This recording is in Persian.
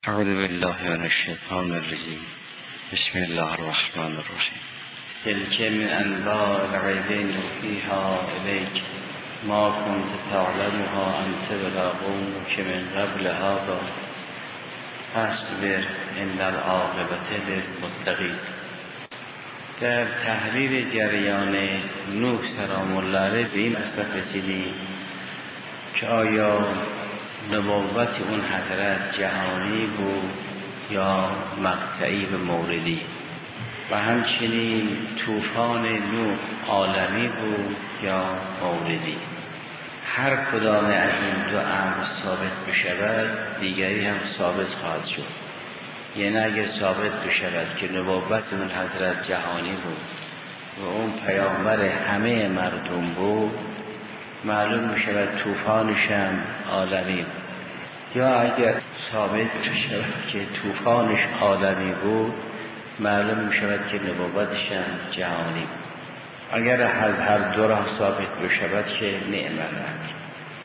اعوذ بالله من الشیطان الرجیم. بسم الله الرحمن الرحیم. تلک من انباء الغیب نوحیها الیک ما کنت تعلمها انت ولا قومک من قبل هذا فاصبر ان العاقبة للمتقین. در تحلیل جریان نوح سلام الله علیه به این اصل رسیدیم که آیا نبوت اون حضرت جهانی بود یا مقطعی و موردی، و همچنین طوفان نوح عالمی بود یا موردی. هر کدام از این دو امر ثابت بشود دیگری هم ثابت خواهد شد. یعنی اگر ثابت بشود که نبوت اون حضرت جهانی بود و اون پیامبر همه مردم بود، معلوم می‌شود طوفانش هم عالمی بود. یا اگر ثابت بشود که طوفانش عالمی بود، معلوم می‌شود که نبوتش هم جهانی بود. اگر از هر دو راه ثابت بشود که نعم الامر.